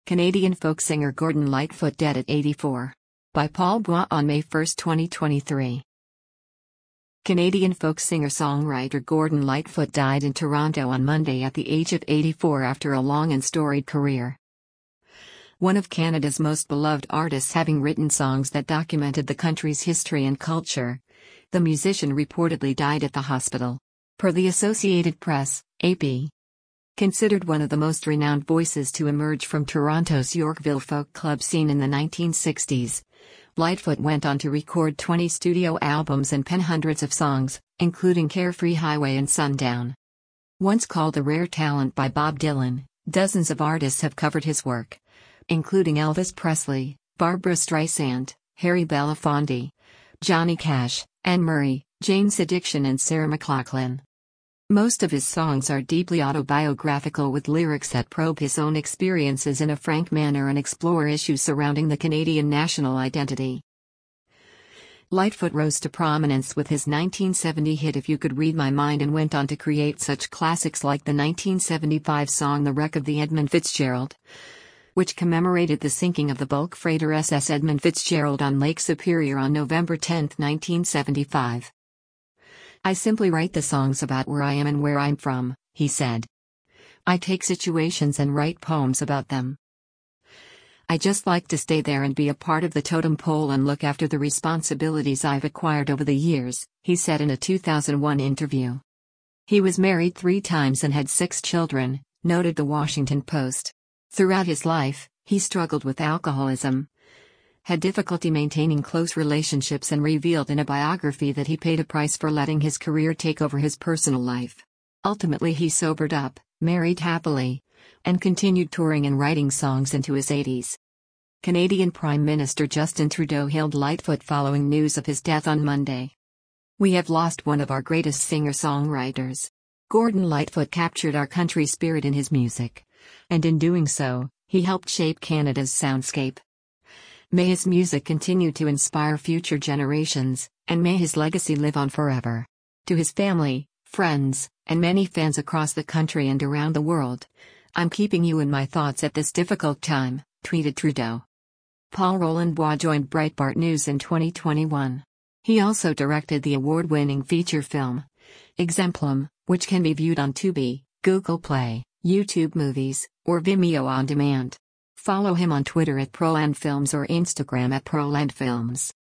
Canadian folk singer Gordon Lightfoot dead at 84. By Paul Bois on May 1, 2023. Canadian folk singer-songwriter Gordon Lightfoot died in Toronto on Monday at the age of 84 after a long and storied career. One of Canada's most beloved artists, having written songs that documented the country's history and culture, the musician reportedly died at the hospital. Per the Associated Press, AP. Considered one of the most renowned voices to emerge from Toronto's Yorkville folk club scene in the 1960s, Lightfoot went on to record 20 studio albums and pen hundreds of songs, including Carefree Highway and Sundown. Once called a rare talent by Bob Dylan, dozens of artists have covered his work, including Elvis Presley, Barbra Streisand, Harry Belafonte, Johnny Cash, Anne Murray, Jane's Addiction and Sarah McLachlan. Most of his songs are deeply autobiographical, with lyrics that probe his own experiences in a frank manner and explore issues surrounding the Canadian national identity. Lightfoot rose to prominence with his 1970 hit If You Could Read My Mind, and went on to create such classics like the 1975 song The Wreck of the Edmund Fitzgerald, which commemorated the sinking of the bulk freighter SS Edmund Fitzgerald on Lake Superior on November 10, 1975. "I simply write the songs about where I am and where I'm from," he said. "I take situations and write poems about them. I just like to stay there and be a part of the totem pole and look after the responsibilities I've acquired over the years," he said in a 2001 interview. He was married 3 times and had 6 children, noted the Washington Post. Throughout his life, he struggled with alcoholism, had difficulty maintaining close relationships, and revealed in a biography that he paid a price for letting his career take over his personal life. Ultimately, he sobered up, married happily, and continued touring and writing songs into his 80s. Canadian Prime Minister Justin Trudeau hailed Lightfoot following news of his death on Monday. "We have lost one of our greatest singer-songwriters. Gordon Lightfoot captured our country spirit in his music, and in doing so, he helped shape Canada's soundscape. May his music continue to inspire future generations, and may his legacy live on forever. To his family, friends, and many fans across the country and around the world, I'm keeping you in my thoughts at this difficult time," tweeted Trudeau. Paul Roland Bois joined Breitbart News in 2021. He also directed the award-winning feature film, Exemplum, which can be viewed on Tubi, Google Play, YouTube Movies, or Vimeo on demand. Follow him on Twitter at ProlandFilms or Instagram at ProlandFilms.